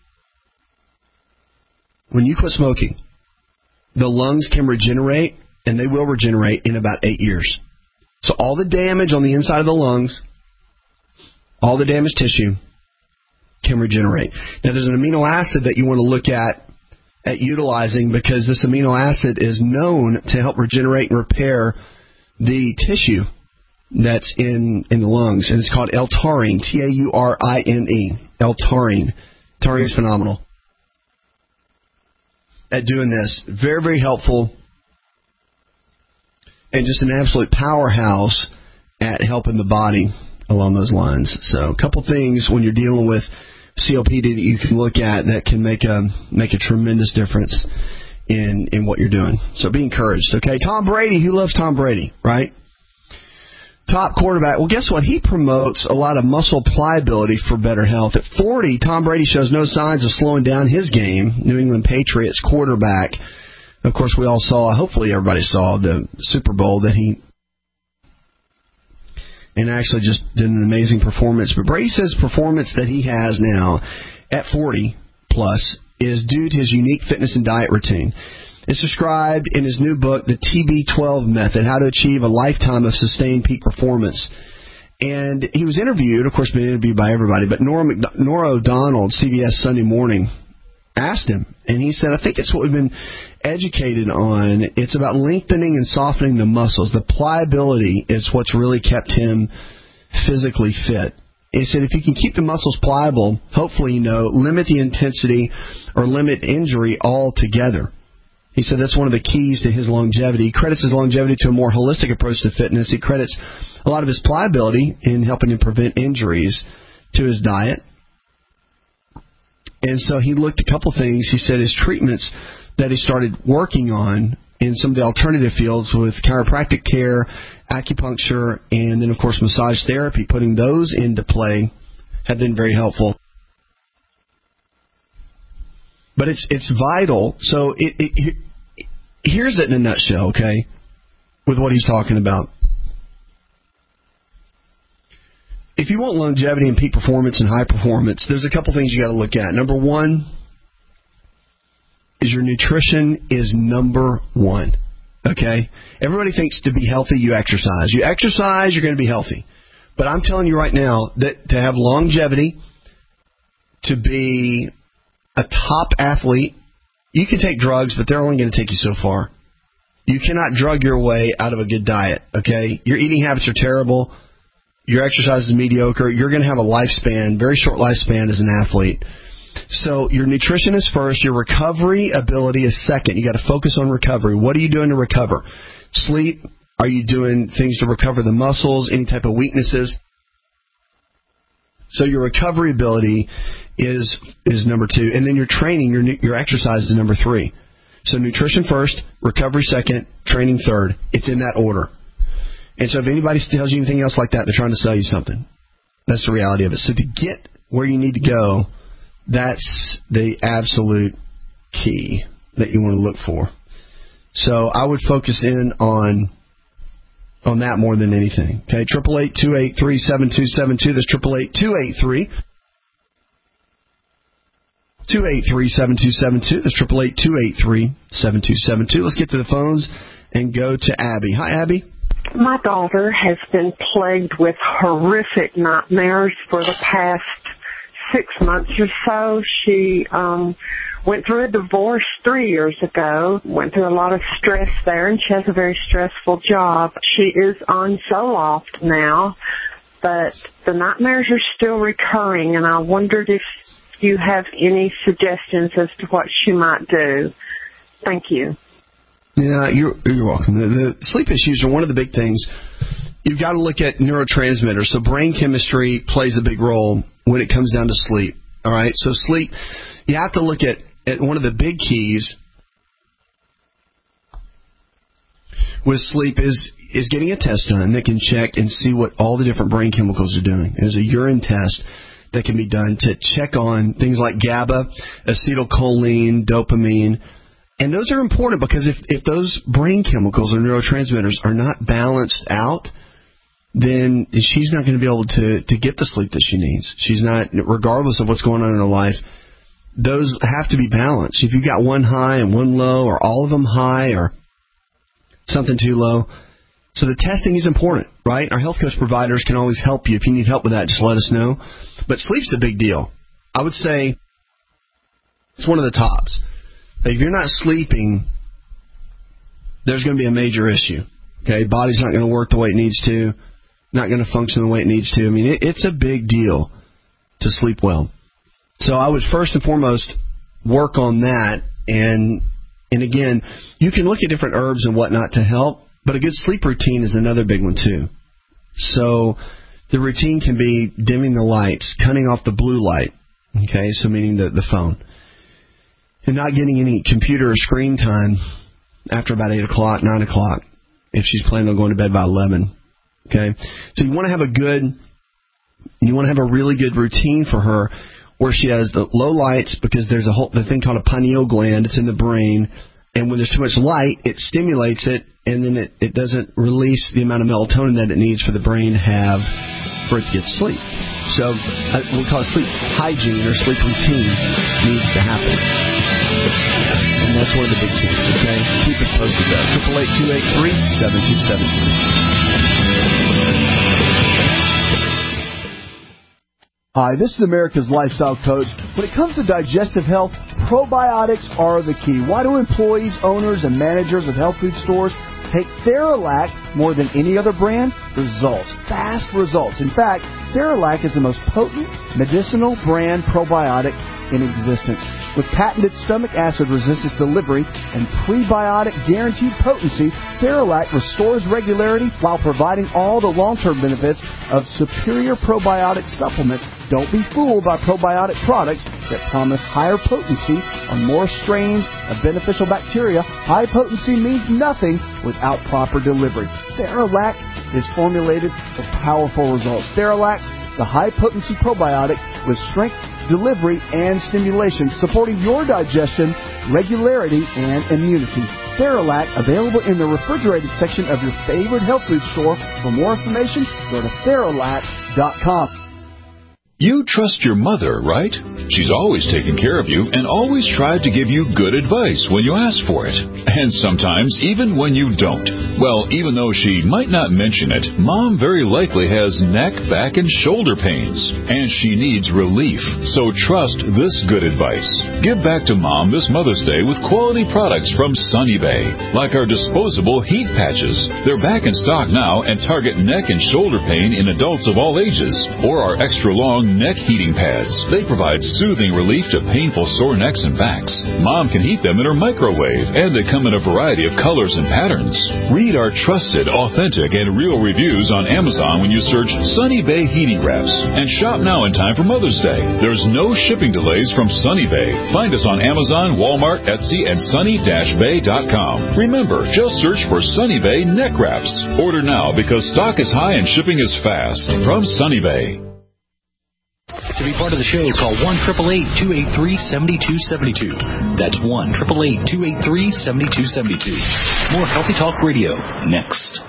when you quit smoking, the lungs can regenerate, and they will regenerate in about eight years. So all the damage on the inside of the lungs, all the damaged tissue, can regenerate. Now, there's an amino acid that you want to look at at utilizing, because this amino acid is known to help regenerate and repair the tissue that's in, in the lungs, and it's called L-taurine, T A U R I N E, L-taurine. Taurine is phenomenal at doing this. Very, very helpful, and just an absolute powerhouse at helping the body along those lines. So a couple things when you're dealing with C O P D that you can look at that can make a make a tremendous difference in in what you're doing. So be encouraged, okay? Tom Brady, who loves Tom Brady, right? Top quarterback. Well, guess what? He promotes a lot of muscle pliability for better health. At forty, Tom Brady shows no signs of slowing down his game. New England Patriots quarterback. Of course, we all saw, hopefully everybody saw the Super Bowl that he and actually just did an amazing performance. But Brady says performance that he has now at forty plus is due to his unique fitness and diet routine. It's described in his new book, The T B twelve Method, How to Achieve a Lifetime of Sustained Peak Performance. And he was interviewed, of course, been interviewed by everybody, but Nora, McDo- Nora O'Donnell, C B S Sunday Morning, asked him, and he said, I think it's what we've been educated on. It's about lengthening and softening the muscles. The pliability is what's really kept him physically fit. He said if you can keep the muscles pliable, hopefully, you know, limit the intensity or limit injury altogether. He said that's one of the keys to his longevity. He credits his longevity to a more holistic approach to fitness. He credits a lot of his pliability in helping him prevent injuries to his diet. And so he looked at a couple things. He said his treatments that he started working on in some of the alternative fields with chiropractic care, acupuncture, and then, of course, massage therapy, putting those into play have been very helpful. But it's it's vital. So it, it, here's it in a nutshell, okay, with what he's talking about. If you want longevity and peak performance and high performance, there's a couple things you got to look at. Number one is your nutrition is number one, okay? Everybody thinks to be healthy, you exercise. You exercise, you're going to be healthy. But I'm telling you right now that to have longevity, to be a top athlete, you can take drugs, but they're only going to take you so far. You cannot drug your way out of a good diet, okay? Your eating habits are terrible. Your exercise is mediocre. You're going to have a lifespan, very short lifespan as an athlete. So your nutrition is first. Your recovery ability is second. You got to focus on recovery. What are you doing to recover? Sleep. Are you doing things to recover the muscles, any type of weaknesses? So your recovery ability is is number two. And then your training, your your exercise is number three. So nutrition first, recovery second, training third. It's in that order. And so if anybody tells you anything else like that, they're trying to sell you something. That's the reality of it. So to get where you need to go, that's the absolute key that you want to look for. So I would focus in on on that more than anything. Okay, triple eight two eight three seven two seven two. That's triple eight two eight three two eight three seven two seven two. That's triple eight two eight three seven two seven two. Let's get to the phones and go to Abby. Hi, Abby. My daughter has been plagued with horrific nightmares for the past six months or so. She um went through a divorce three years ago, went through a lot of stress there, and she has a very stressful job. She is on Zoloft now, but the nightmares are still recurring, and I wondered if you have any suggestions as to what she might do. Thank you. Yeah, you're, you're welcome. The, the sleep issues are one of the big things. You've got to look at neurotransmitters. So brain chemistry plays a big role when it comes down to sleep. All right, so sleep, you have to look at, at one of the big keys with sleep is is getting a test done that can check and see what all the different brain chemicals are doing. There's a urine test that can be done to check on things like GABA, acetylcholine, dopamine. And those are important because if, if those brain chemicals or neurotransmitters are not balanced out, then she's not going to be able to, to get the sleep that she needs. She's not, regardless of what's going on in her life, those have to be balanced. If you've got one high and one low, or all of them high, or something too low. So the testing is important, right? Our health coach providers can always help you. If you need help with that, just let us know. But sleep's a big deal. I would say it's one of the tops. If you're not sleeping, there's going to be a major issue. Okay, body's not going to work the way it needs to, not going to function the way it needs to. I mean, it, it's a big deal to sleep well. So I would first and foremost work on that. And and again, you can look at different herbs and whatnot to help, but a good sleep routine is another big one too. So the routine can be dimming the lights, cutting off the blue light, okay, so meaning the, the phone, and not getting any computer or screen time after about eight o'clock, nine o'clock, if she's planning on going to bed by eleven, okay? So you want to have a good, you want to have a really good routine for her where she has the low lights, because there's a whole the thing called a pineal gland. It's in the brain, and when there's too much light, it stimulates it, and then it, it doesn't release the amount of melatonin that it needs for the brain to have for it to get sleep. So uh, we call it sleep hygiene or sleep routine needs to happen. And that's one of the big keys, okay? Keep it posted, though. eight eight eight, two eight three, seven two seven two. Hi, this is America's Lifestyle Coach. When it comes to digestive health, probiotics are the key. Why do employees, owners, and managers of health food stores take Theralac more than any other brand? Results. Fast results. In fact, Theralac is the most potent medicinal brand probiotic in existence. With patented stomach acid resistance delivery and prebiotic guaranteed potency, Theralac restores regularity while providing all the long-term benefits of superior probiotic supplements. Don't be fooled by probiotic products that promise higher potency on more strains of beneficial bacteria. High potency means nothing without proper delivery. Theralac is formulated for powerful results. Theralac, the high-potency probiotic with strength, delivery, and stimulation, supporting your digestion, regularity, and immunity. Theralac, available in the refrigerated section of your favorite health food store. For more information, go to Theralac dot com. You trust your mother, right? She's always taken care of you and always tried to give you good advice when you ask for it. And sometimes even when you don't. Well, even though she might not mention it, Mom very likely has neck, back, and shoulder pains. And she needs relief. So trust this good advice. Give back to Mom this Mother's Day with quality products from Sunny Bay. Like our disposable heat patches. They're back in stock now and target neck and shoulder pain in adults of all ages. Or our extra long neck heating pads. They provide soothing relief to painful sore necks and backs. Mom can heat them in her microwave, and they come in a variety of colors and patterns. Read our trusted, authentic, and real reviews on Amazon when you search Sunny Bay Heating Wraps. And shop now in time for Mother's Day. There's no shipping delays from Sunny Bay. Find us on Amazon, Walmart, Etsy, and sunny dash bay dot com. Remember, just search for Sunny Bay Neck Wraps. Order now because stock is high and shipping is fast. From Sunny Bay. To be part of the show, call one eight eight eight, two eight three, seven two seven two. That's one eight eight eight, two eight three, seven two seven two. More Healthy Talk Radio next.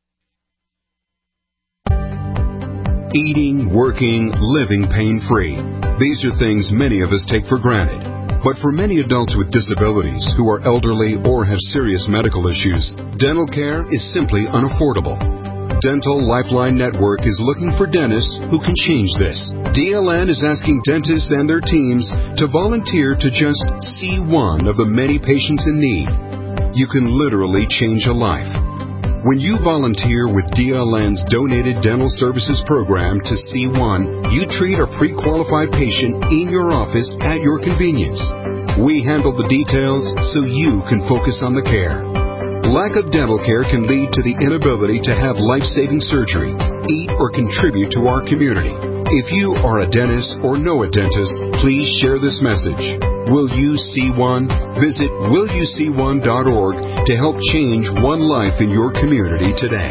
Eating, working, living pain-free. These are things many of us take for granted. But for many adults with disabilities who are elderly or have serious medical issues, dental care is simply unaffordable. Dental Lifeline Network is looking for dentists who can change this. D L N is asking dentists and their teams to volunteer to just see one of the many patients in need. You can literally change a life. When you volunteer with D L N's Donated Dental Services Program to C one, you treat a pre-qualified patient in your office at your convenience. We handle the details so you can focus on the care. Lack of dental care can lead to the inability to have life-saving surgery, eat, or contribute to our community. If you are a dentist or know a dentist, please share this message. Will you see one? Visit will you see one dot org to help change one life in your community today.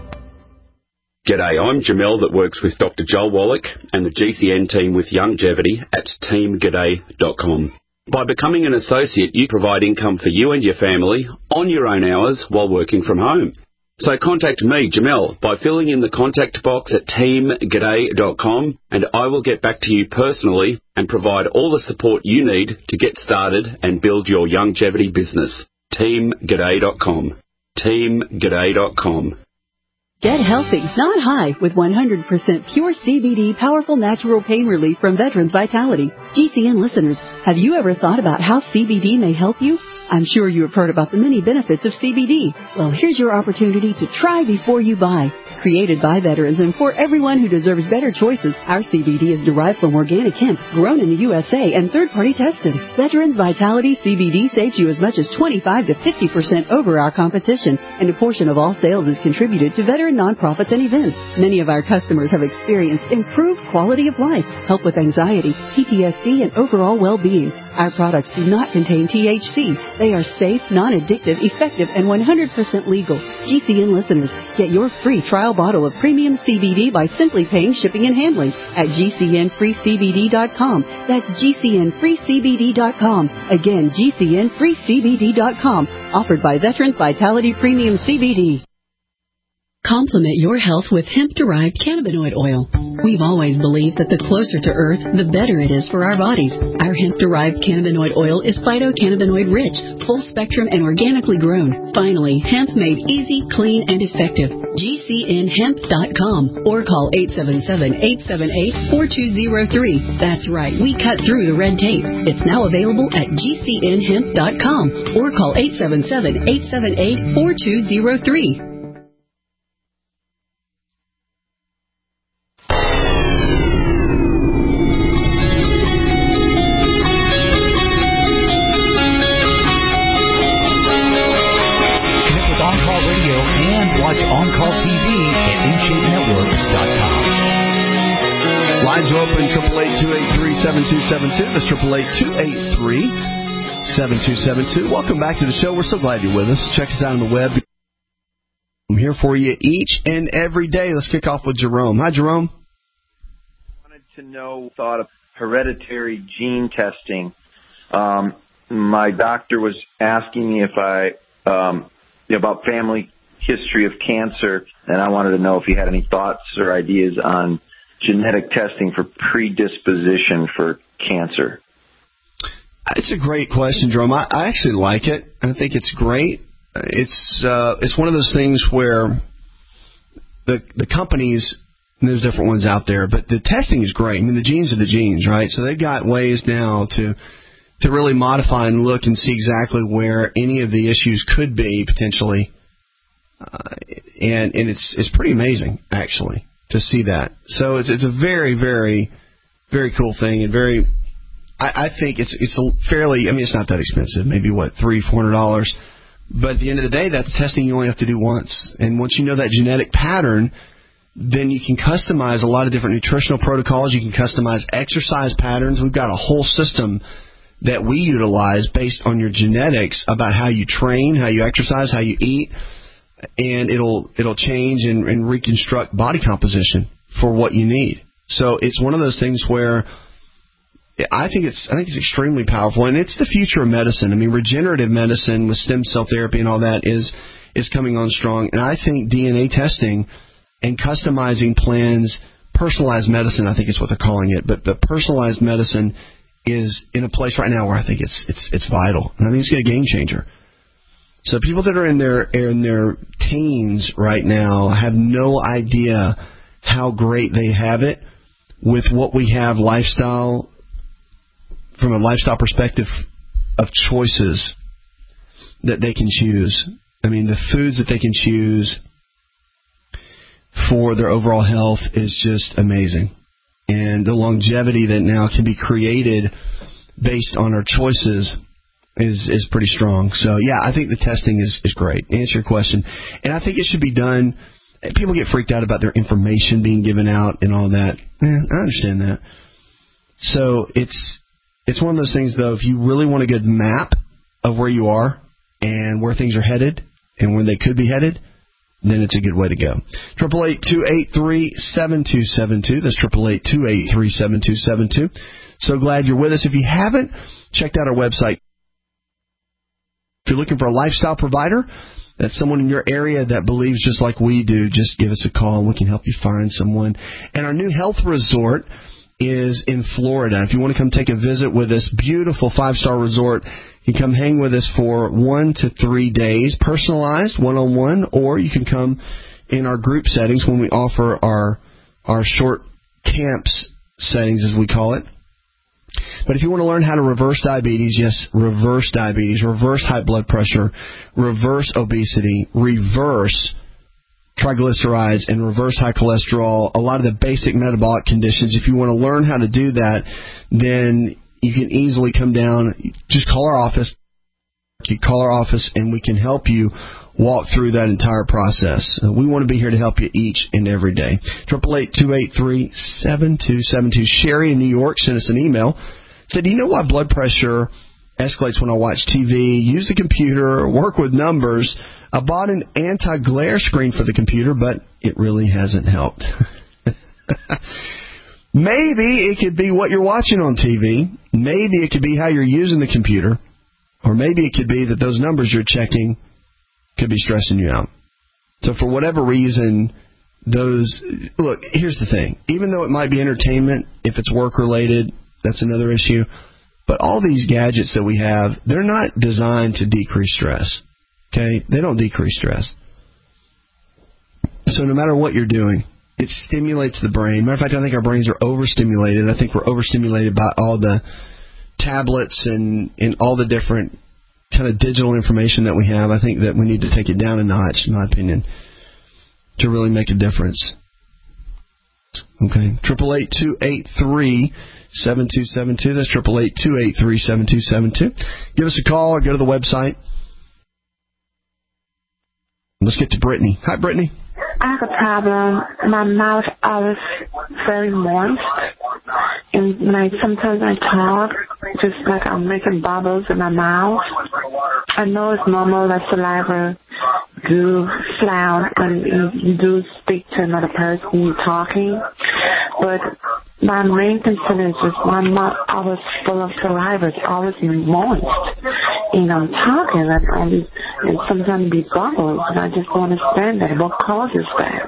G'day, I'm Jamel that works with Doctor Joel Wallach and the G C N team with Longevity at team g'day dot com. By becoming an associate, you provide income for you and your family on your own hours while working from home. So contact me, Jamel, by filling in the contact box at team g'day dot com, and I will get back to you personally and provide all the support you need to get started and build your longevity business. team g'day dot com. team g'day dot com. Get healthy, not high, with one hundred percent pure C B D powerful natural pain relief from Veterans Vitality. G C N listeners, have you ever thought about how C B D may help you? I'm sure you have heard about the many benefits of C B D. Well, here's your opportunity to try before you buy. Created by veterans and for everyone who deserves better choices, our C B D is derived from organic hemp, grown in the U S A, and third-party tested. Veterans Vitality C B D saves you as much as twenty-five to fifty percent over our competition, and a portion of all sales is contributed to veteran nonprofits and events. Many of our customers have experienced improved quality of life, help with anxiety, P T S D, and overall well-being. Our products do not contain T H C. They are safe, non-addictive, effective, and one hundred percent legal. G C N listeners, get your free trial bottle of premium C B D by simply paying shipping and handling at G C N free C B D dot com. That's G C N free C B D dot com. Again, G C N free C B D dot com. Offered by Veterans Vitality Premium C B D. Complement your health with hemp-derived cannabinoid oil. We've always believed that the closer to Earth, the better it is for our bodies. Our hemp-derived cannabinoid oil is phytocannabinoid-rich, full-spectrum, and organically grown. Finally, hemp made easy, clean, and effective. G C N hemp dot com or call eight seven seven, eight seven eight, four two zero three. That's right, we cut through the red tape. It's now available at G C N hemp dot com or call eight seven seven, eight seven eight, four two zero three. Watch On Call T V at in shape network dot com. Lines are open, eight eight eight, two eight three, seven two seven two. That's eight eight eight, two eight three, seven two seven two. Welcome back to the show. We're so glad you're with us. Check us out on the web. I'm here for you each and every day. Let's kick off with Jerome. Hi, Jerome. I wanted to know thought of hereditary gene testing. Um, my doctor was asking me if I um, about family history of cancer, and I wanted to know if you had any thoughts or ideas on genetic testing for predisposition for cancer. It's a great question, Jerome. I, I actually like it. I think it's great. It's uh, it's one of those things where the the companies, and there's different ones out there, but the testing is great. I mean, the genes are the genes, right? So they've got ways now to to really modify and look and see exactly where any of the issues could be potentially. Uh, and and it's it's pretty amazing, actually, to see that. So it's it's a very, very, very cool thing, and very, I, I think it's it's a fairly, I mean, it's not that expensive, maybe, what, three, four hundred dollars. But at the end of the day, that's testing you only have to do once. And once you know that genetic pattern, then you can customize a lot of different nutritional protocols. You can customize exercise patterns. We've got a whole system that we utilize based on your genetics about how you train, how you exercise, how you eat. And it'll it'll change and, and reconstruct body composition for what you need. So it's one of those things where I think it's I think it's extremely powerful, and it's the future of medicine. I mean, regenerative medicine with stem cell therapy and all that is is coming on strong. And I think D N A testing and customizing plans, personalized medicine, I think is what they're calling it. But but personalized medicine is in a place right now where I think it's it's it's vital, and I think it's a game changer. So people that are in their in their teens right now have no idea how great they have it with what we have lifestyle, from a lifestyle perspective of choices that they can choose. I mean, the foods that they can choose for their overall health is just amazing. And the longevity that now can be created based on our choices is is pretty strong. So, yeah, I think the testing is, is great. To answer your question. And I think it should be done. People get freaked out about their information being given out and all that. Eh, I understand that. So it's it's one of those things, though, if you really want a good map of where you are and where things are headed and where they could be headed, then it's a good way to go. eight eight eight, two eight three, seven two seven two. That's eight eight eight, two eight three, seven two seven two. So glad you're with us. If you haven't checked out our website, if you're looking for a lifestyle provider, that's someone in your area that believes just like we do, just give us a call and we can help you find someone. And our new health resort is in Florida. If you want to come take a visit with this beautiful five-star resort, you can come hang with us for one to three days, personalized, one-on-one, or you can come in our group settings when we offer our our short camps settings, as we call it. But if you want to learn how to reverse diabetes, yes, reverse diabetes, reverse high blood pressure, reverse obesity, reverse triglycerides, and reverse high cholesterol, a lot of the basic metabolic conditions, if you want to learn how to do that, then you can easily come down, just call our office, you call our office, and we can help you walk through that entire process. Uh, we want to be here to help you each and every day. eight eight eight, two eight three, seven two seven two. Sherry in New York sent us an email. Said, do you know why blood pressure escalates when I watch T V, use the computer, work with numbers? I bought an anti-glare screen for the computer, but it really hasn't helped. Maybe it could be what you're watching on T V. Maybe it could be how you're using the computer. Or maybe it could be that those numbers you're checking could be stressing you out. So for whatever reason, those look. Here's the thing: even though it might be entertainment, if it's work related, that's another issue. But all these gadgets that we have, they're not designed to decrease stress. Okay, they don't decrease stress. So no matter what you're doing, it stimulates the brain. Matter of fact, I think our brains are overstimulated. I think we're overstimulated by all the tablets and, and all the different kind of digital information that we have. I think that we need to take it down a notch, in my opinion, to really make a difference. Okay, triple eight two eight three seven two seven two. That's triple eight two eight three seven two seven two. Give us a call or go to the website. Let's get to Brittany. Hi, Brittany. I have a problem. My mouth always very moist, and when I sometimes I talk, just like I'm making bubbles in my mouth. I know it's normal that saliva do sound when you, you do speak to another person you're talking, but my main concern is just my mouth always full of saliva. It's always moist, and I'm talking and, and, and sometimes be bubbles, and I just don't understand that. What causes that?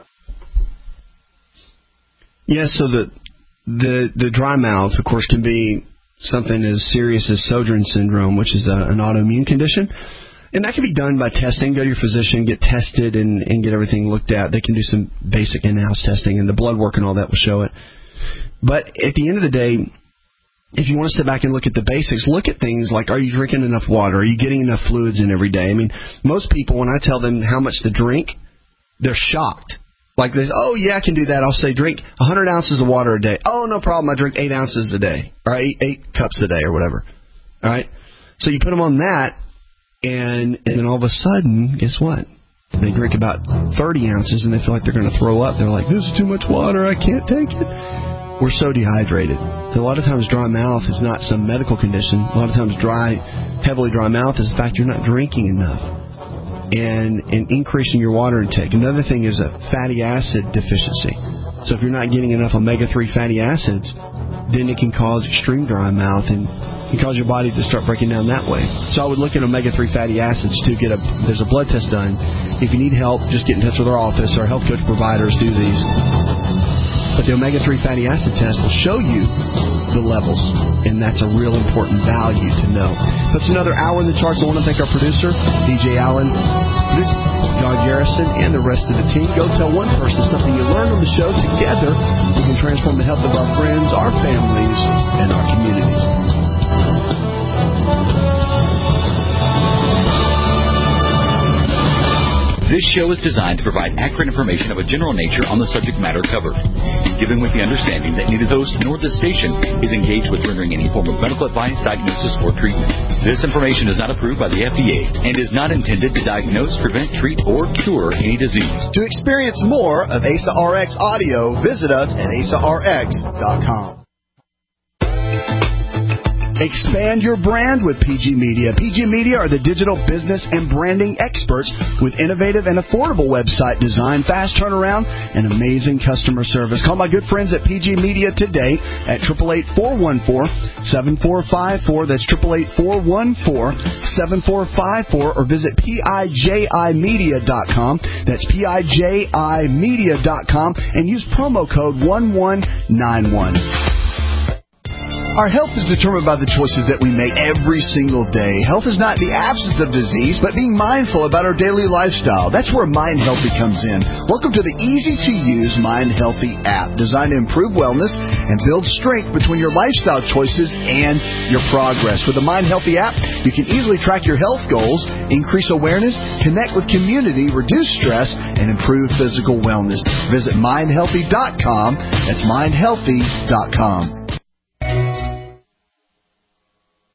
Yeah, so the the the dry mouth, of course, can be something as serious as Sjogren's syndrome, which is a, an autoimmune condition. And that can be done by testing. Go to your physician, get tested, and, and get everything looked at. They can do some basic in-house testing, and the blood work and all that will show it. But at the end of the day, if you want to step back and look at the basics, look at things like, are you drinking enough water? Are you getting enough fluids in every day? I mean, most people, when I tell them how much to drink, they're shocked. Like this, oh, yeah, I can do that. I'll say drink one hundred ounces of water a day. Oh, no problem. I drink eight ounces a day, or eight, eight cups a day or whatever. All right? So you put them on that, and, and then all of a sudden, guess what? They drink about thirty ounces, and they feel like they're going to throw up. They're like, this is too much water. I can't take it. We're so dehydrated. So a lot of times dry mouth is not some medical condition. A lot of times dry, heavily dry mouth is the fact you're not drinking enough. And, and increasing your water intake. Another thing is a fatty acid deficiency. So if you're not getting enough omega three fatty acids, then it can cause extreme dry mouth and can cause your body to start breaking down that way. So I would look at omega three fatty acids to get a, there's a blood test done. If you need help, just get in touch with our office. Our health coach providers do these. But the omega three fatty acid test will show you the levels, and that's a real important value to know. That's another hour in the charts. I want to thank our producer, D J Allen, John Garrison, and the rest of the team. Go tell one person something you learned on the show. Together, we can transform the health of our friends, our families, and our community. This show is designed to provide accurate information of a general nature on the subject matter covered, given with the understanding that neither host nor the station is engaged with rendering any form of medical advice, diagnosis, or treatment. This information is not approved by the F D A and is not intended to diagnose, prevent, treat, or cure any disease. To experience more of A S A R X audio, visit us at A S A R X dot com. Expand your brand with P G Media. P G Media are the digital business and branding experts with innovative and affordable website design, fast turnaround, and amazing customer service. Call my good friends at P G Media today at eight eight eight, four one four, seven four five four. That's eight eight eight, four one four, seven four five four, or visit P I J I media dot com. That's P I J I media dot com and use promo code one one nine one. Our health is determined by the choices that we make every single day. Health is not the absence of disease, but being mindful about our daily lifestyle. That's where Mind Healthy comes in. Welcome to the easy-to-use Mind Healthy app, designed to improve wellness and build strength between your lifestyle choices and your progress. With the Mind Healthy app, you can easily track your health goals, increase awareness, connect with community, reduce stress, and improve physical wellness. Visit mind healthy dot com. That's mind healthy dot com.